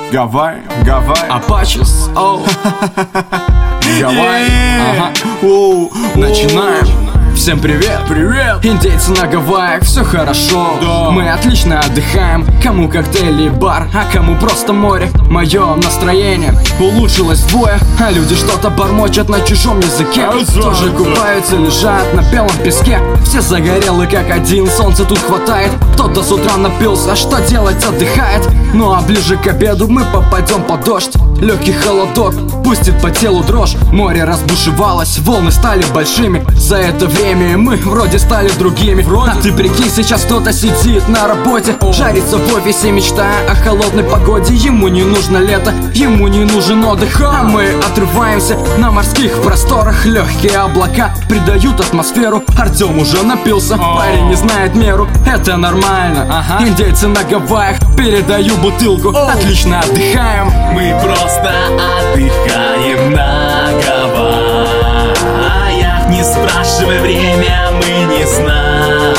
Гавайи, Гавайи, Апачес, оу. Гавайи, ага. Начинаем. Всем привет, привет! Индейцы на Гавайях, все хорошо, да. Мы отлично отдыхаем. Кому коктейль и бар, а кому просто море. Мое настроение улучшилось вдвое, а люди что-то бормочат на чужом языке. Тоже купаются, лежат на белом песке. Все загорелы как один, солнца тут хватает. Кто-то с утра напился, что делать, отдыхает. Ну а ближе к обеду мы попадем под дождь. Легкий холодок пустит по телу дрожь. Море разбушевалось, волны стали большими. За это время мы вроде стали другими. А ты прикинь, сейчас кто-то сидит на работе, жарится в офисе, мечтая о холодной погоде. Ему не нужно лето, ему не нужен отдых, а мы отрываемся на морских просторах. Легкие облака придают атмосферу. Артем уже напился, парень не знает меру. Это нормально, Индейцы на Гавайях, передаю бутылку. Отлично отдыхаем. Мы просто отдыхаем на Гавайях. Не спрашивай время, мы не знаем.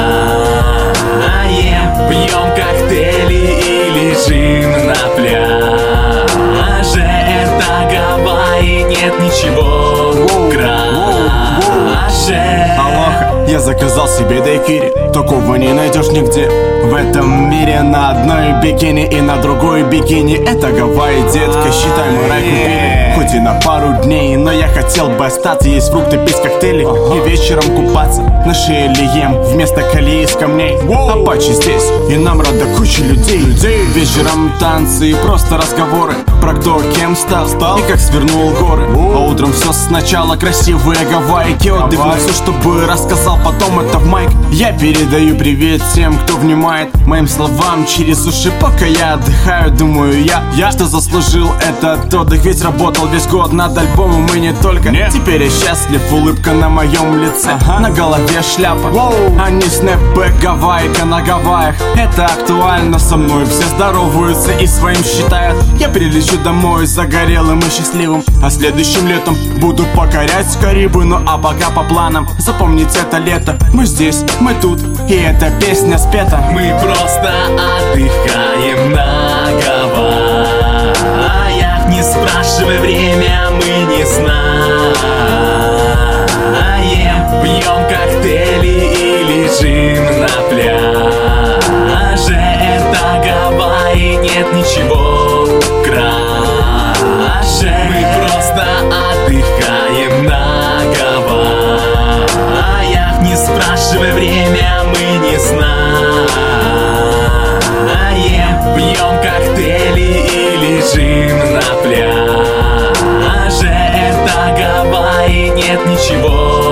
Пьем коктейли и лежим на пляже. Это Гавайи, нет ничего краше. Алоха, я заказал себе дайкири. Такого не найдешь нигде в этом мире. На одной бикини и на другой бикини. Это Гавайи, детка, считай, мы рай купили. Хоть и на пару дней, но я хотел бы остаться. Есть фрукты, пить коктейли и вечером купаться. На шее лием вместо колеи из камней. Апачи здесь, и нам рада куча людей. Вечером танцы и просто разговоры про кто кем стал и как свернул горы. А утром все сначала, красивые Гавайи. Отдых на все, чтобы рассказал потом это в майк. Я передаю привет тем, кто внимает моим словам через уши, пока я отдыхаю. Думаю я, что заслужил этот отдых. Ведь работал весь год над альбомом и не только. Теперь я счастлив, улыбка на моем лице. На голове шляпа, а не снэпбэк. Гавайка на Гавайях, это актуально со мной. Все здороваются и своим считают. Я прилечу домой загорелым и счастливым, а следующим летом буду покорять Карибы. Ну а пока по планам, запомните это лето. Мы здесь, мы тут, и эта песня спета. Мы просто отдыхаем на Гавайях. Не спрашивай время, мы не знаем. Пьем коктейли и лежим на пляже. Это Гавайи, нет ничего краше. Мы просто отдыхаем на Гавайях. Не спрашивай время, мы не знаем. Пьем коктейли и лежим на пляже. Это Гавайи, нет ничего